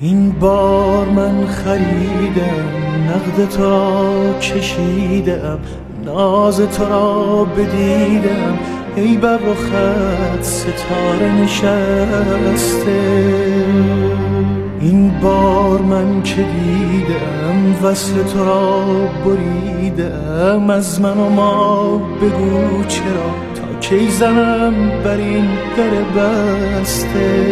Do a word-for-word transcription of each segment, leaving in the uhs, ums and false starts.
این بار من خریدم، نقد تو را کشیدم، ناز تو را بدیدم، ای بر رخت ستاره نشسته. این بار من که دیدم وصل تو را بریدم، از من و ما بگو چرا، تا کی زنم بر این در بسته.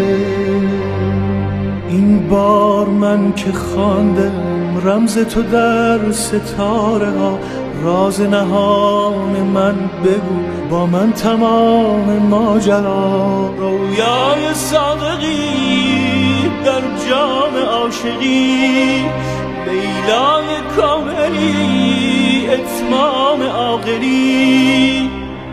این بار من که خواندم رمز تو در ستاره ها، راز نهان من بگو با من تمام ماجرا. رویای صادقی در جام عاشقی، لیلای کاملی اتمام عاقلی.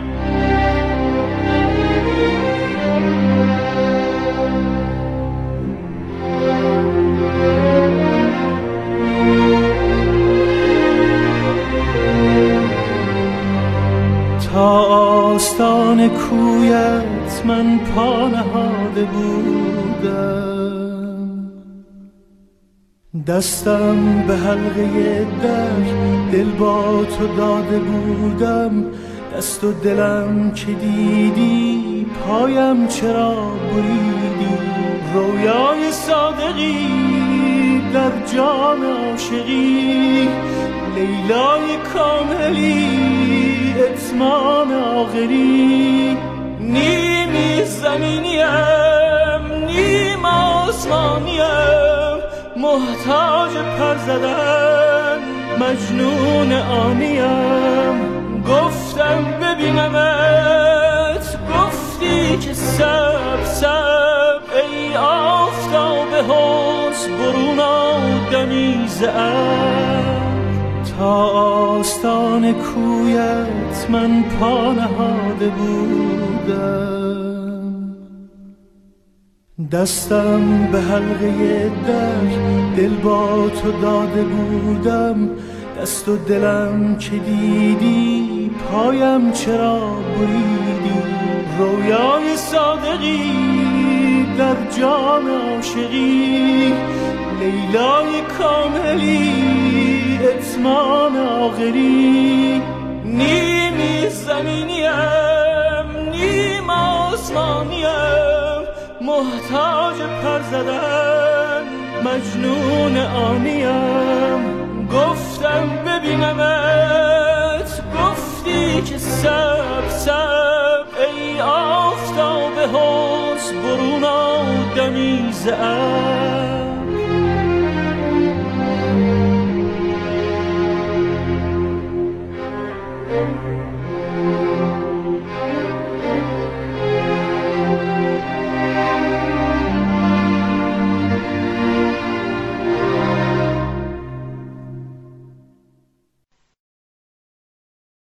تا آستان کویت من پا نهاده بودم، دستم به حلقه در دل با تو داده بودم. دست و دلم که دیدی پایم چرا بریدی. رویای صادقی در جام عاشقی، لیلای کاملی اتمام آخری. نیمی زمینیم نیم آسمانیم، محتاج پر زدن مجنون آنیم. گفتم ببینمت، گفتی که سب سب، ای آفتاب حسن برون آدمی ز ابر. تا آستان کویت من پا نهاده بودم، دستم به حلقه در دل با تو داده بودم. دست و دلم که دیدی پایم چرا بریدی. رویای صادقی در جام عاشقی، لیلای کاملی اتمام آخری. نیمی زمینیم نیم آسمانیم، محتاج پر زدن مجنون آنیم. گفتم ببینمت، گفتی که سب سب، ای آفتاب حسن برون آدمی ز ابر.